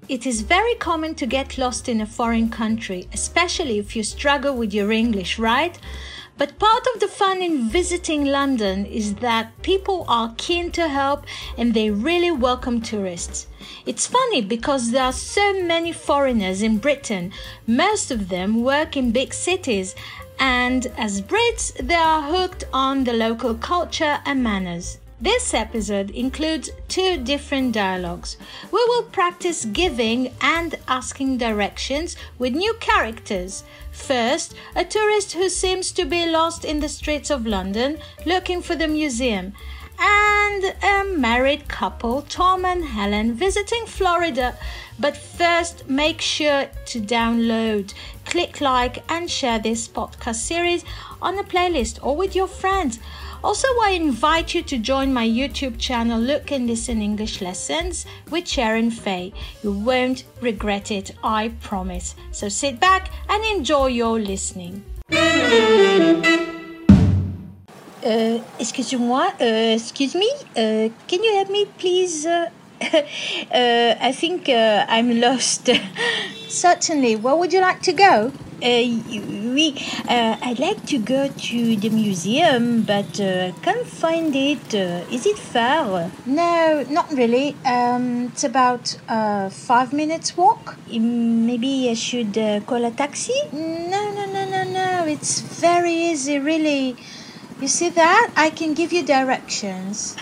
it is very common to get lost in a foreign country, especially if you struggle with your English, right? But part of the fun in visiting London is that people are keen to help and they really welcome tourists. It's funny because there are so many foreigners in Britain. Most of them work in big cities, and as Brits, they are hooked on the local culture and manners. This episode includes 2 different dialogues. We will practice giving and asking directions with new characters. First, a tourist who seems to be lost in the streets of London looking for the museum, and a married couple, Tom and Helen, visiting Florida. But first, make sure to download, click like and share this podcast series on a playlist or with your friends. Also, I invite you to join my YouTube channel, Look and Listen English Lessons with Sharon Fay. You won't regret it, I promise. So sit back and enjoy your listening. Excuse me, can you help me please? I think I'm lost. Certainly, where would you like to go? I'd like to go to the museum, but can't find it. Is it far? No, not really. It's about 5 minutes walk. Maybe I should call a taxi? No. It's very easy, really. You see that? I can give you directions.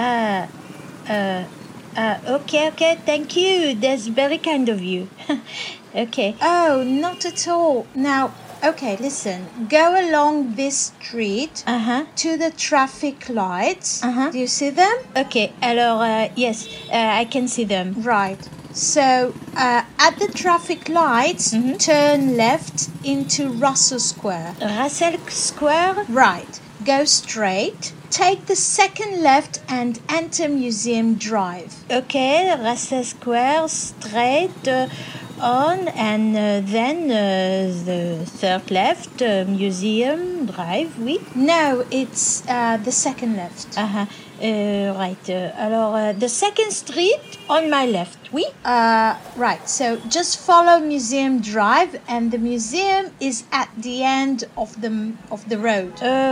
Okay, thank you. That's very kind of you. Okay. Oh, not at all. Now, okay, listen. Go along this street to the traffic lights. Do you see them? Okay, alors, yes, I can see them. Right. So, at the traffic lights, turn left into Russell Square. Russell Square? Right. Go straight. Take the second left and enter Museum Drive. Okay, Russell Square, straight on, and then the third left, Museum Drive, oui? No, it's the second left. Right. Alors, the second street on my left, oui? Right, so just follow Museum Drive, and the museum is at the end of the road.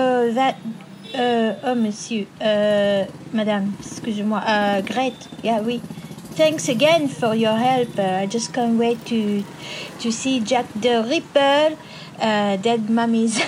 Monsieur, madame, excusez-moi, great, yeah, oui. Thanks again for your help. I just can't wait to see Jack the Ripper, dead mummies.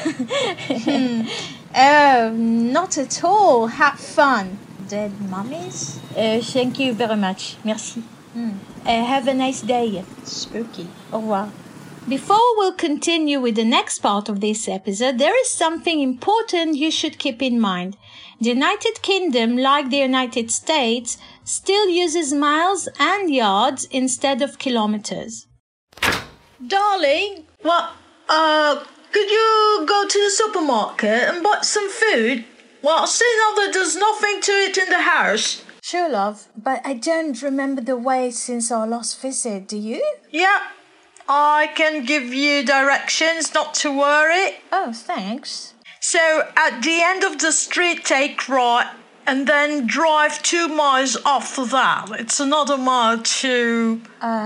Oh, not at all. Have fun. Dead mummies? Thank you very much. Merci. Have a nice day. Spooky. Au revoir. Before we'll continue with the next part of this episode, there is something important you should keep in mind. The United Kingdom, like the United States, still uses miles and yards instead of kilometers. Darling, what, could you go to the supermarket and buy some food? Well, see now that there's nothing to eat in the house. Sure, love, but I don't remember the way since our last visit, do you? Yeah. I can give you directions, not to worry. Oh, thanks. So, at the end of the street, take right, and then drive 2 miles after that. It's another mile to...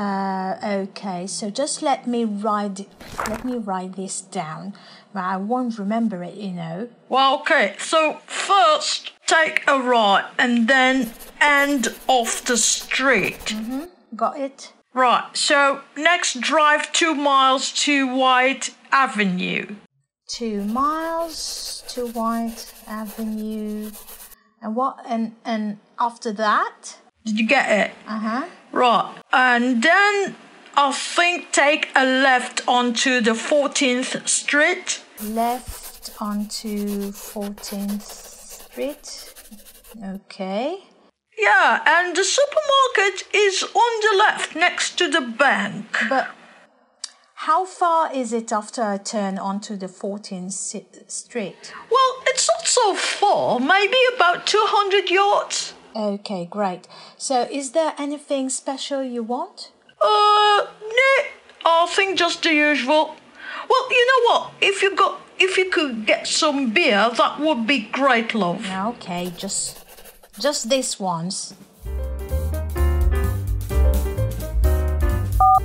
Okay, so just let me write this down. I won't remember it, you know. Well, okay, so first, take a right, and then end off the street. Got it? Right, so next drive 2 miles to White Avenue. 2 miles to White Avenue. And what? And after that? Did you get it? Right, and then I think take a left onto the 14th Street. Left onto 14th Street. Okay. Yeah, and the supermarket is on the left next to the bank. But how far is it after I turn onto the 14th Street? Well, it's not so far, maybe about 200 yards. Okay, great. So is there anything special you want? No, I think just the usual. Well, you know what? If you could get some beer, that would be great, love. Okay, just this once.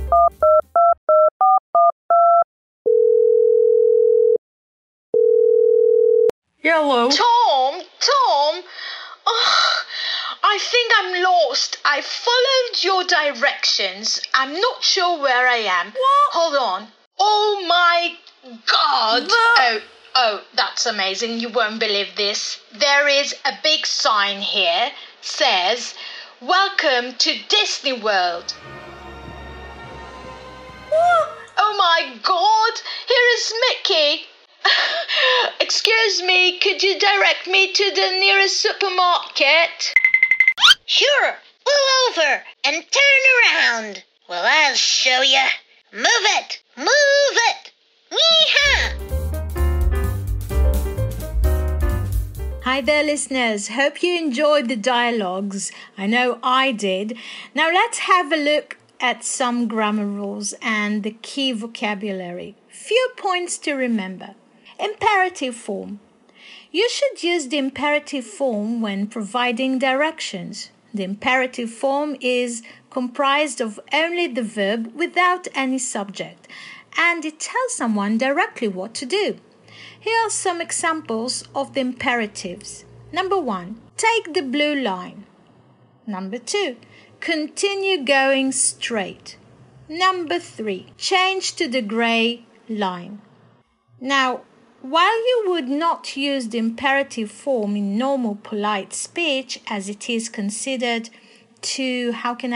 Yellow. Tom! Oh, I think I'm lost. I followed your directions. I'm not sure where I am. What? Hold on. Oh my God! Oh, that's amazing. You won't believe this. There is a big sign here. Says, "Welcome to Disney World." What? Oh my God! Here is Mickey. Excuse me, could you direct me to the nearest supermarket? Sure, pull over and turn around. Well, I'll show you. Move it! Move it! Yee-haw! Hi there, listeners. Hope you enjoyed the dialogues. I know I did. Now let's have a look at some grammar rules and the key vocabulary. Few points to remember. Imperative form. You should use the imperative form when providing directions. The imperative form is comprised of only the verb without any subject, and it tells someone directly what to do. Here are some examples of the imperatives. Number 1, take the blue line. Number 2, continue going straight. Number 3, change to the grey line. Now, while you would not use the imperative form in normal polite speech as it is considered too,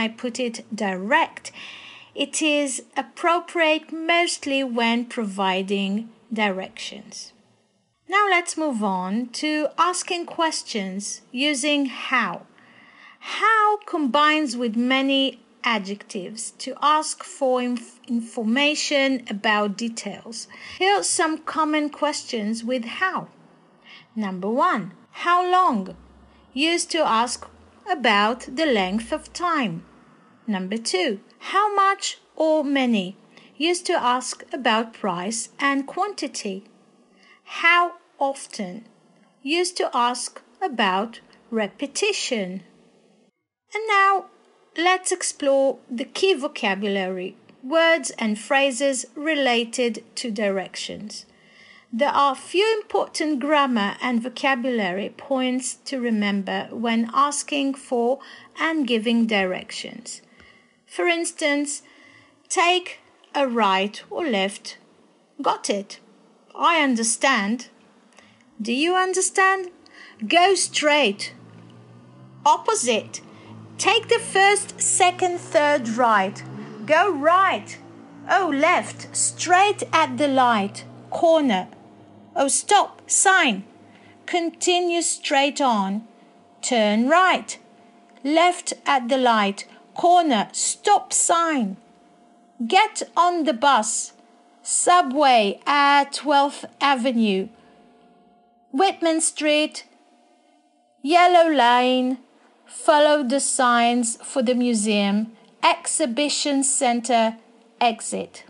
direct, it is appropriate mostly when providing directions. Now let's move on to asking questions using how. How combines with many adjectives to ask for information about details. Here are some common questions with how. Number 1, how long? Used to ask about the length of time. Number 2, how much or many? Used to ask about price and quantity. How often? Used to ask about repetition. And now let's explore the key vocabulary, words and phrases related to directions. There are few important grammar and vocabulary points to remember when asking for and giving directions. For instance, take a right or left. Got it. I understand. Do you understand? Go straight. Opposite. Take the first, second, third right. Go right. Oh, left. Straight at the light. Corner. Oh, stop. Sign. Continue straight on. Turn right. Left at the light. Corner. Stop sign. Get on the bus. Subway at 12th Avenue. Whitman Street. Yellow Lane. Follow the signs for the museum. Exhibition Center. Exit.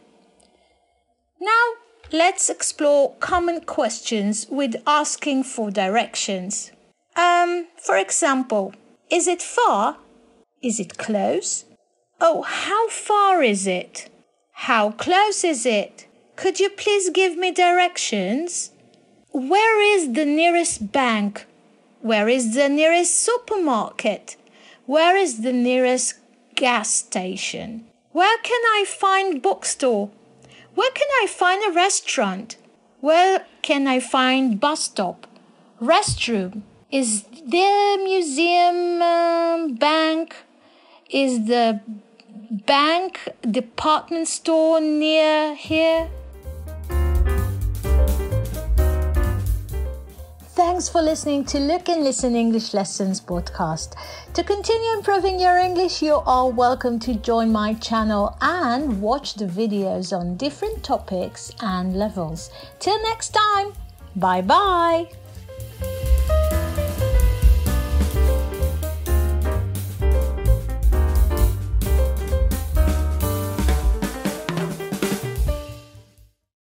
Now, let's explore common questions with asking for directions. For example, is it far? Is it close? Oh, how far is it? How close is it? Could you please give me directions? Where is the nearest bank? Where is the nearest supermarket? Where is the nearest gas station? Where can I find bookstore? Where can I find a restaurant? Where can I find bus stop? Restroom? Is the museum bank? Is the bank department store near here? Thanks for listening to Look and Listen English Lessons podcast. To continue improving your English, you are welcome to join my channel and watch the videos on different topics and levels. Till next time, bye bye.